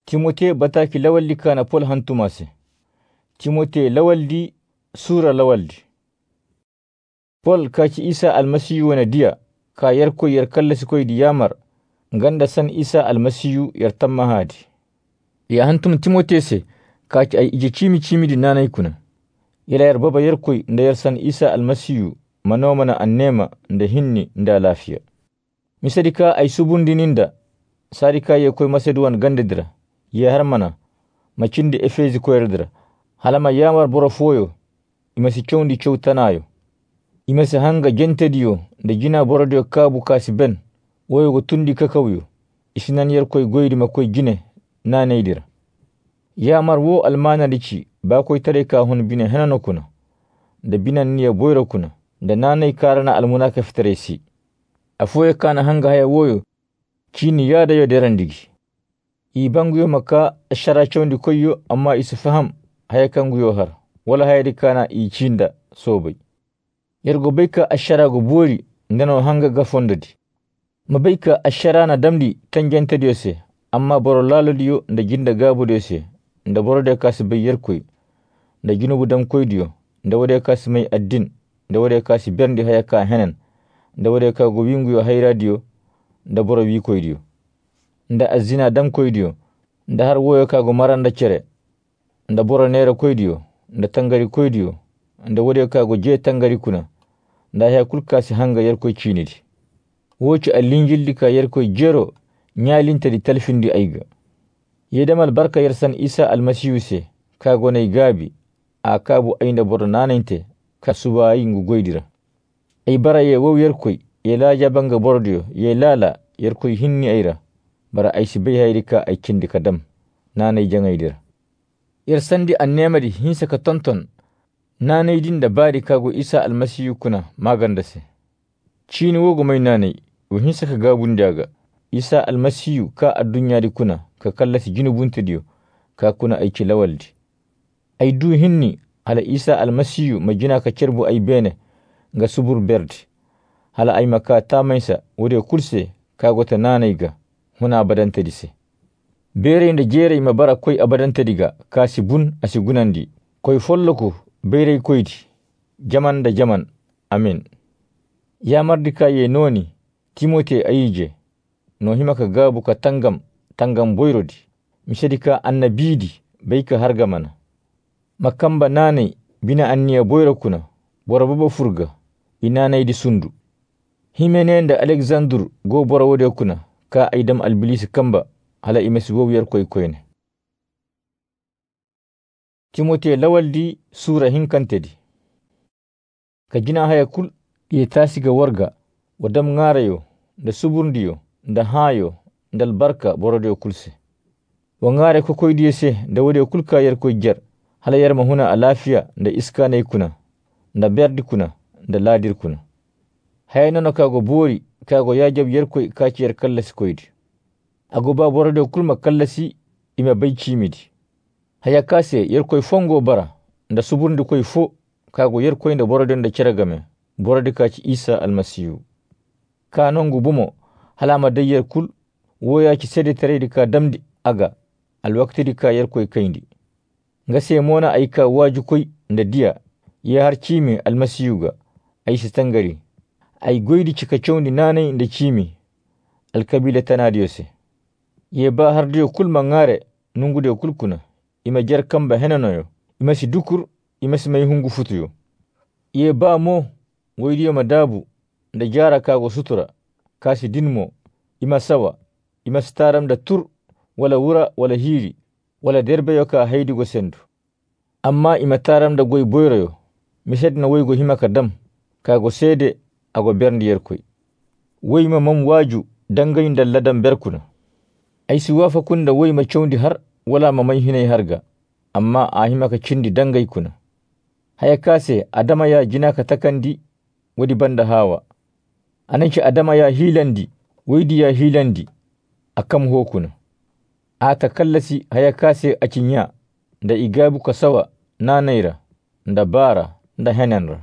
Timote bataki lawaldi kana pol hantumase. Timote lawaldi sura lawaldi. Pol kaci Isa almasiyu wana diya ka yarko yarkallasi koy di yamar ganda san Isa almasiyu yartamma hadi. Ya hantum Timote se kaci ay ije cimi di nanay kuna. Ila yar baba yarkoy nda yarsan Isa almasiyu manomana annema nda hinni nda lafiya. Misadika ay subundininda sarika ye koy Macedoine gandedira ye harmana macindi Efezi koyerdira halama yamar boro foyo imasi chawndi chawtanayo imasi hanga jentediyo nda jina borodio kabu kasi ben woyo go tundi kakawyo isinan yer koy goydi makoy jine naneydira yamar wo almana dici ba koy tare ka hon bine henano kuna nda binan niya boyro kuna nda nanay karana almunaka fitaresi afoye kana hanga haya woyo kini yada yo derandigi ibanguyo maka ashara chawndi koyyo amma isu faham haya kanguyo har wala hayadi kana i cinda sobay yergo bayka ashara go bori ndeno hanga gafondodi mabayka ashara na damdi tanjentediyo se amma boro lalodiyo nda jinda gabodiyo se nda borode kasi bay yerkoy nda junubu dam koydiyo nda wode kasi may addin nda wode kasi berndi haya ka henen nda wode ka go winguyo hayradiyo nda boro wi koydiyo nda azina dam koydiyo nda har woyo ka go maranda cere nda boro nera koydiyo nda tangari koydiyo nda wode ka go je tangari kuna nda haya kulkasi hanga yerkoy cinidi woci allinjildi ka yerkoy jero nyalintadi talfindi ayga yedamal barka yersan Isa almasiyu se ka gonay gabi a kabu aynda boro nanante ka subayi ngu goydira ay bara ye wow yerkoy ye laja banga bordiyo ye lala yerkoy hinni ayra bara ay sibay hayri ka ay kindi kadam nanay jangaydira yersandi annemadi hinsa ka tonton nanay dinda bari kago Isa almasiyu kuna magandase chini wogo may nanay wo hinsa ka gabundaga Isa almasiyu ka addunyadi kuna ka kallasi junubuntidiyo ka kuna ay kilawaldi ay du hinni hala Isa almasiyu majina ka cerbu ay bene nga subur berdi hala ay maka tamaysa wode kulse kagota nanayga huna abadantadise bere nda jere ima bara koy abadantadiga kasi bun asi gunandi koy folloko bere koydi jaman da jaman amin ya mardika ye noni Timote ayije no himaka gabu ka tangam boyrodi misadika annabidi bayka hargamana makamba nanay bina anniya boyro kuna boro baba furga inanaydi sundu himenenda Alexandre go boro wode kuna ka aydam albilis kamba hala imesi wow yer koy koyne Timote lawaldi sura hinkantedi ka jina haya kul ye tasiga warga wadam ngarayo nda suburdiyo nda hayo ndal barka borode kulse wa ngare ko koydiye se nda wode kulka yer koy jar hala yer mahuna alafiya nda iskanay kuna nda berdi kuna nda ladir kuna haynono kago bori kago yajab yer koy kaci yer kallasi koydi ago ba borode kulma kallasi ima bay cimidi haya kase yer koy fongo bara nda suburndi koy fo kago yer koy nda borode nda ceragame borode kaci Isa almasiyu kanongu bumo halama dayer kul woyaci sede teredi ka damdi aga alwaktidi ka yer koy kayndi ngase mona ay ka waju koy nda diya ye har cimi almasiyuga ay sitangari ay goydi cika cawndi nanay nda cimi alkabila tanadiyose ye ba hardiyo kulma ngare nungude kulkuna ima jar kamba henanoyo ima si dukur ima si may hungu futuyo ye ba mo woydiyo madabu nda jara kago sutura kasi dinmo ima sawa ima staram da tur wala wura wala hiri wala derbeyo ka haydigo sendu amma ima taram da goy boyroyo misedna woygo himaka dam kago sede ago berndi yerkoy woyma mam waju dangay dalladam berkuna ay si wafa kunda woyma cawndi har wala mamay hinay harga amma a himaka cindi dangay kuna haya kase adama ya jinaka takandi wadi banda hawa ananci adama ya hilandi woydi ya hilandi akam hokuna ata kallasi haya kase acinya nda igabu kasawa nanayra nda bara nda henenra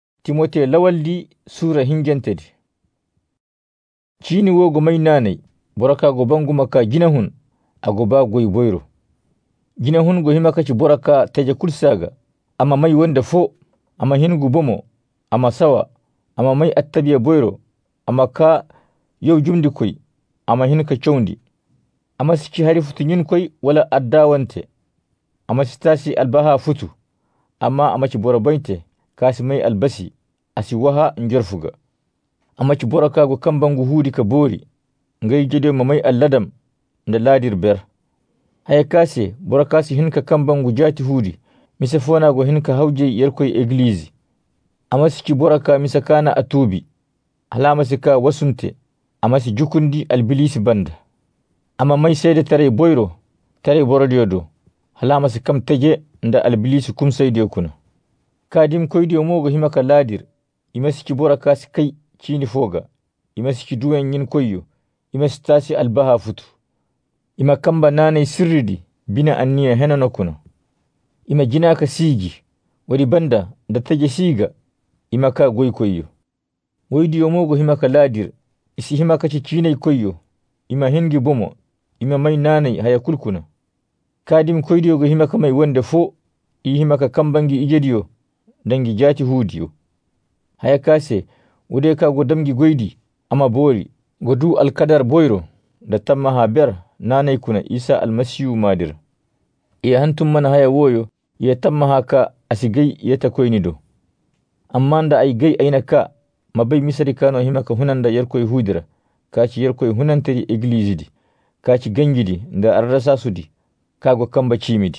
Timote lawaldi sura hingentedi cini wogo may nanay boraka go banguma ka ginahun ago ba goy boyro. Ginahun go himaka ci boraka teja kulsaga ama mai wanda fo ama hingu bomo ama sawa ama mai attabiya boyro ama ka yau jumdi koy ama hinka chawndi ama siki hari futu nyin koy wala addawante ama sitasi albaha futu ama ci borabainte kasi mai albasi asi waha njorfuga ama ci boraka go kambangu hudi ka bori ngai jede mamai alladam da ladir ber haya kase borakasi hinka kambangu jati hudi misa fona go hinka hauje yarkoy eglizi ama siki boraka misa kana atubi halama sika wasunte ama si jukundi albilisi banda ama mai sede tare boyro tare borodiodo halama si kam teje nda albilisi kumsaydiyo kuna kadim koydiyo mogo himaka ladir ima siki boraka si kai chini foga ima siki duwen nyin koyyo ima sitasi albaha futu ima kamba nanay sirridi bina anniya henano kuna ima jinaka sigi wadi banda da teje siga ima ka goy koyyo woydiyo mogo himaka ladir isi himaka ci chinay koyyo ima hingi bomo ima mai nanay haya kulkuna kadim koydiyo go himaka mai wanda fo i himaka kambangi ijediyo dangi jati hudiyo haya kase wude ka go damgi goydi ama bori godu alkadar boyro da tamma haber nanay kuna isa almasiyu madir iya hantum mana haya woyo ya tamma haka asigay yata koynido amma da ay gay aynaka mabai misari kano himaka hunanda yarkoy hudira kaci yarkoy hunantari eglizidi kaci gangidi da arrasa sudi kago kamba cimidi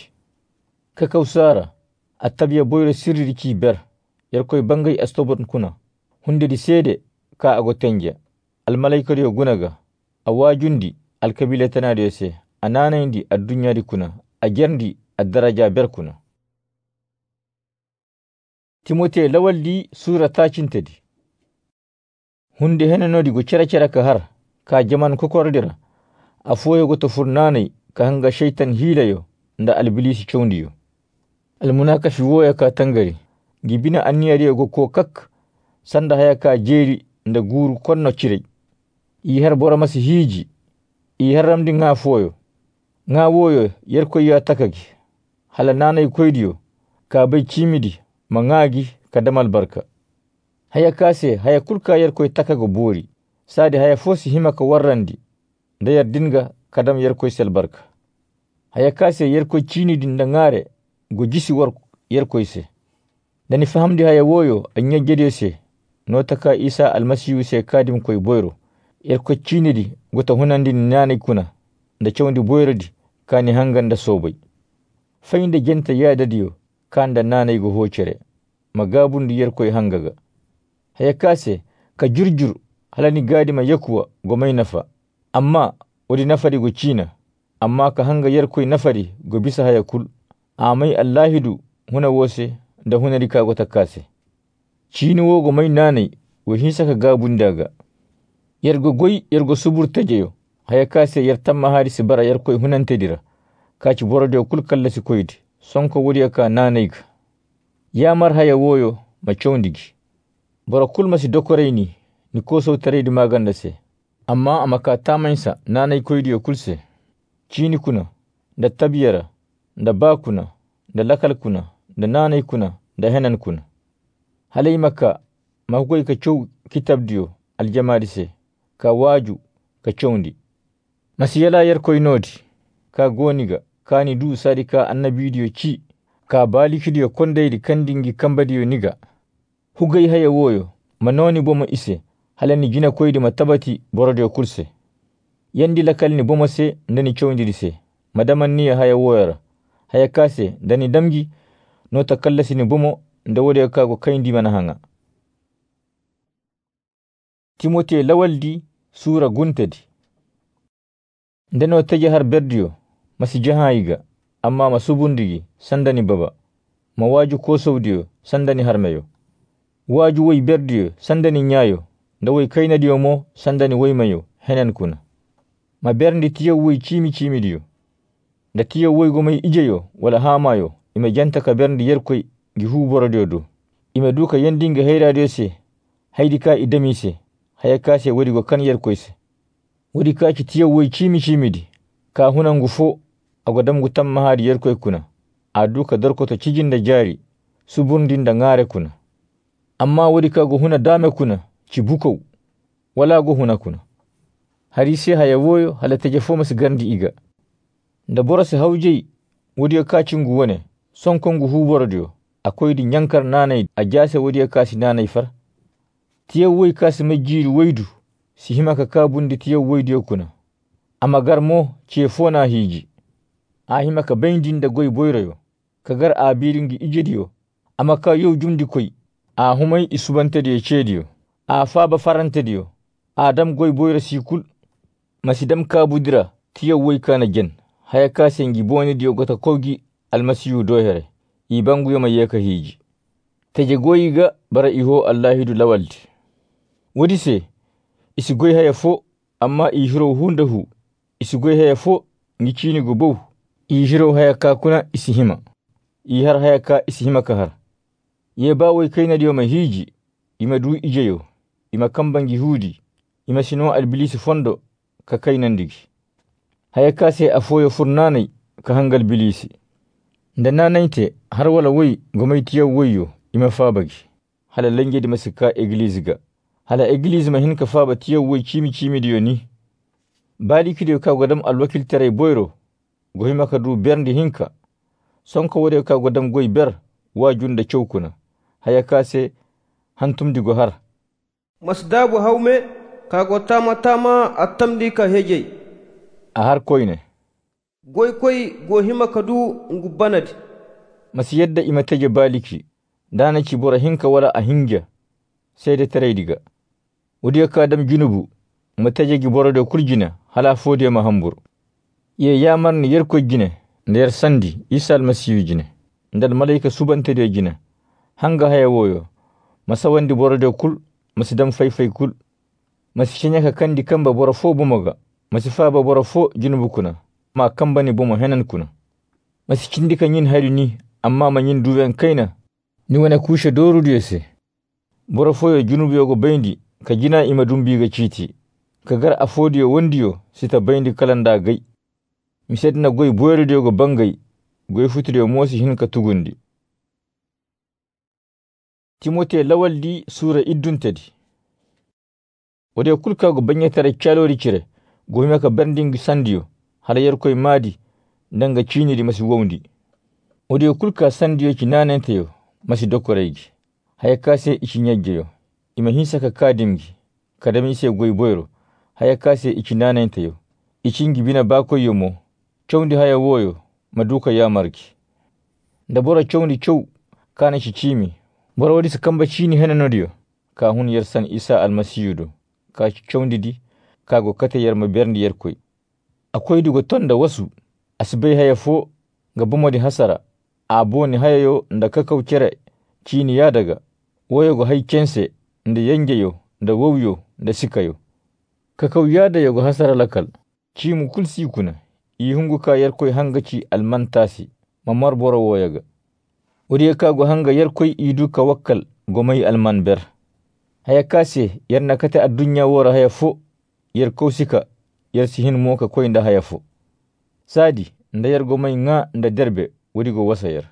ka kausara attabiya boyro sirri ki ber yarkoy bangay astobon kuna hunde di sede ka ago tenja almalaikar yo gunaga awajundi alkabila tana da yase ananaindi addunya di kuna ajarndi addaraja ber kuna Timote lawaldi sura tacintadi hunde henanodi go cera ka har ka jaman kokordira afoyo go to furnanay ka hanga shaytan hilayo nda albilisi chondiyo almunakashi woya ka tangari gibina anniyari go ko kak sanda haya ka jeri nda guru konno cirey i har boramasi hiji i haramdi nga foyo nga woyo yerko ya takagi hala nanay koydiyo ka bay cimidi mangagi kadamal barka haya kase haya kulka yerkoy takago bori sadi haya fosi himaka warrandi nda yardinga kadam yerkoy sel barka haya kase yerkoy cinidi ndangare go jisi war yerkoy se dani fahamdi haya woyo anya jede se notaka isa almasiyu se kadim koy boyro yerkoy cinidi gota hunandi nanay kuna nda chawndi boyrodi kani hanganda sobay faynde jenta yadadiyo kanda nanay go hocere magabundi yerkoy hangaga haya kase ka jurjur halani gadima yakuwa go may nafa amma wadi nafari go cina amma ka hanga yerkoy nafari go bisa haya kul amay allahidu huna wose da hunari ka go takase cini wo go may nanay wo hinsa ka gabundaga yergo goy yergo subur tajeyo haya kase yertamma harisi bara yerkoy hunantedira kaci borode kul kallasi koydi sonko wodi aka nanayga yamar haya woyo ma chondigi bora kulmasi dokoreyni ni kosow tareydi maganda se amma amaka tamaysa nanay koydiyo kulse cini kuna nda tabiyara nda bakuna nda lakal kuna nda nanay kuna nda henan kuna halay maka makoy ka chow kitabdiyo aljamadi se ka waju ka chondi masiyala yerkoy nodi ka goniga kani du sadi ka annabidiyo ci ka balikidiyo kondeydi kandingi kambadiyo niga hugay haya woyo manoni boma ise halani jina koydi matabati borodiyo kulse yandi lakalni boma se ndani chowndiri se madaman niya haya woyara haya kase ndani damgi nota kallasini bomo nda wode kago kayndi mana hanga Timote lawaldi sura guntadi ndeno taje har berdiyo masi jahayiga amma masubundigi sandani baba ma waju kosowdiyo sandani harmeyo waju woy berdiyo sandani nyayo nda woy kaynadiyo mo sandani woymayo henen kuna ma berndi tiyo woy cimi-cimidiyo nda tiyo woy gomay ijeyo wala hamayo ima janta ka berndi yerkoy gi huborodiyo do ima duka yandinga heyradiyo se haydi ka idamise haya kase wadigo kan yerkoy se wodi kaci tiyawwai cimi-cimidi ka hunangu fo agodamgu tamma hari yerkoy kuna aduka darkoto ciginda jari suburdinda ngare kuna amma wodi kago huna dame kuna ci bukow wala go huna kuna hari sai haya woyo hala tejefo mas garndi iga nda borose hawjey wodi kacingu wone sonkongu huborodiyo akoydi nyankar nanay a jase wodi kasi nanay far tiyawwai kasi majjiri waydu si himaka kabundi tiyawwaydiyo kuna amma garmo ce fona hiji a himaka bayndinda goy boyroyo kagar a biringi ijediyo amma ka yow jumdi koy a humay isubantediyo cediyo a faba farantediyo adam goy boyro sikul masidam kabudira tiyawwai kana jen haya kasengi boni diyo gota kogi almasiyu dohere ibangu yoma yeka hiji teje goyiga bara iho allahidu lawaldi wodi se isi goy haya fo amma i hiro hundahu isi goy haya fo ngicini go bow i hiro haya ka kuna isi hima i har haya ka isi hima ka har ye bawai kaina diyo ma hiji ima du ijeyo ima kambangi hudi ima sino albilisi fondo ka kainandigi haya ka se afoyo furnanay ka hangal bilisi nda nanayte har wala wai gomaytiyaw wayo ima fabagi hala langedi masika eglise hala eglise ma hinka faba tiyaw way cimi diyo ni bali kidiyo ka godam alwakil tere boyro gohima ka du berndi hinka sonko wode ka godam goy ber wajunda cewkuna haya ka se hantum digo har masdabu hawme ka go tama attamdi ka hejey a har koyne goy koy gohima ka du ngubanadi masi yadda imateje baliki dana ci bora hinka wala a hinja sai da tare diga wudi ka dam junubu mataje gi bora da kurjina hala fode ma hambur ye yamar ni yerko gine nder sandi isa almasiyu jine ndal malaika subante de jine hanga haya woyo masawandi bora da kul masidam fay kul masi shinyaka kandi kamba bora fo bumaga masi faba bora fo junubu kuna ma kamba ni bumo henan kuna masi cindika nyin haydu ni amma ma nyin duwen kaina ni wana kushe doru diyese bora foyo junubu yogo bayndi ka jina ima dumbiga citi ka gar afodiyo wondiyo sita bayndi kalanda gay mi sedna goy boyrude yogo bangay goy futude mosi hinka tugundi timote lawaldi sura idduntedi wode kulkago banyatare calori cire goyma ka berdingi sandiyo hala yerkoy maadi ndanga cinidi masi wowndi wode kulka sandiyo ci nanenteyo masi dokkoreygi haya kase ichi nyajjeyo ima hinsaka kadimgi kadami se goy boyro haya kase ichi nanenteyo ichingi bina bakoyo mo chawndi haya woyo maduka yamarki nda bora chawndi chow kana cimi bora wadi sakamba chini henanodiyo ka hun yersan isa almasiyudo ka chawndi di kago kate yerma berndi yerkoy akoy dugo tonda wasu asbay haya fo ga bomodi hasara aboni hayayo nda kakaw cere chini ya daga woyogo hay cense nde yengeyo nde wowyo nde sikayo kakaw yada yogo hasara lakal cimu kulsi kuna ihungu ka yerkoy hangaci almantasi mamar boro woyaga wodi kago hanga yerkoy idu ka wakkal gomay alman ber haya kase yerna kate addunya wora haya fo yerkow sika yersihin moka koy nda haya fo sadi nda yergo may nga nda derbe wodi go wasayer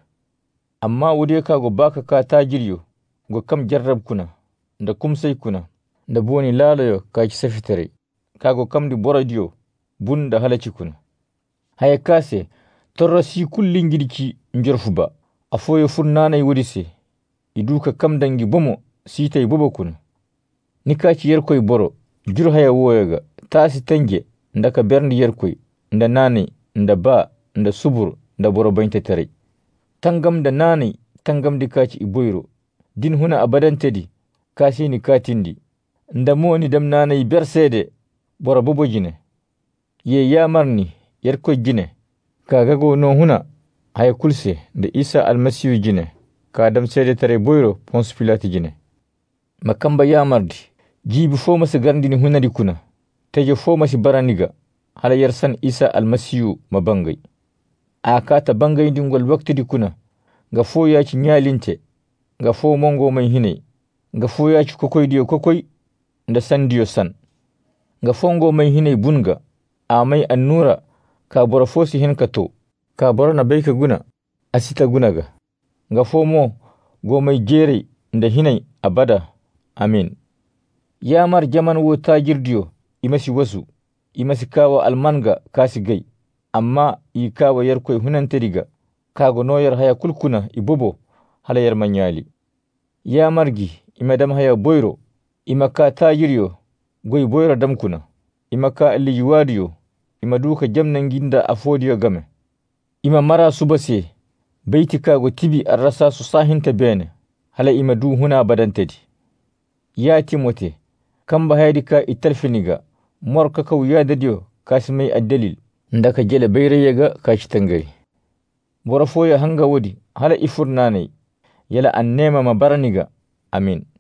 amma wodi kago baka ka tajiriyo go kam jarrab kuna nda kumsay kuna nda boni lalayo ka ci safitere kago kam di borodiyo bunda halaci kuna haya kase torro si kullin girki njorfuba afoyo furnanay wodi se iduka kam dangi bomo sitay bobo kuna nikaci yerkoy boro jur haya woyaga tasi tanje ndaka berndi yerkoy nda nane nda ba nda subur nda boro baynte tere tangam da nane tangam di kaci iboyro din huna abadantedi kasi ni katindi nda moni dam nane bersede boro bobo jine ye yamarni yerkoy jine kagago no huna haya kulse da isa almasiyu jine ka dam sede tere boyro pons pilati jine makamba yamardi jibi fo masa garndini hunadi kuna teje fo masi baraniga hala yersan isa almasiyu mabangay akata bangay dingol waktidi kuna ga fo yaci nyalinte ga fo mongo may hine ga fo yaci kokoy diyo kokoy nda sandiyo san nga fongo mai hinay bunga amai annura ka bora fosi hen ka to ka bora na bai ka guna asita gunaga nga fomo go mai jere nda hinay abada amin. Yamar jaman wo tajirdiyo imasi wasu imasi kawa almanga kasi gai amma i kawa yarkoy hunanteriga kago noyar haya kulkuna ibobo hala yar manyali. Yamargi imadam haya boyro imaka tajiriyo goy boyro damkuna imaka alijuwadiyo imaduka jamnan ginda afodiyo game ima mara subase baiti kago tibi arrasa su sahinta bene hala imadu huna badantedi. Ya Timote kamba haydika italfiniga morka kaw yadadiyo kasimay addalil ndaka jele bayrayaga kashitangari bora foya hanga wodi hala ifurnanay yala annema mabaraniga amin.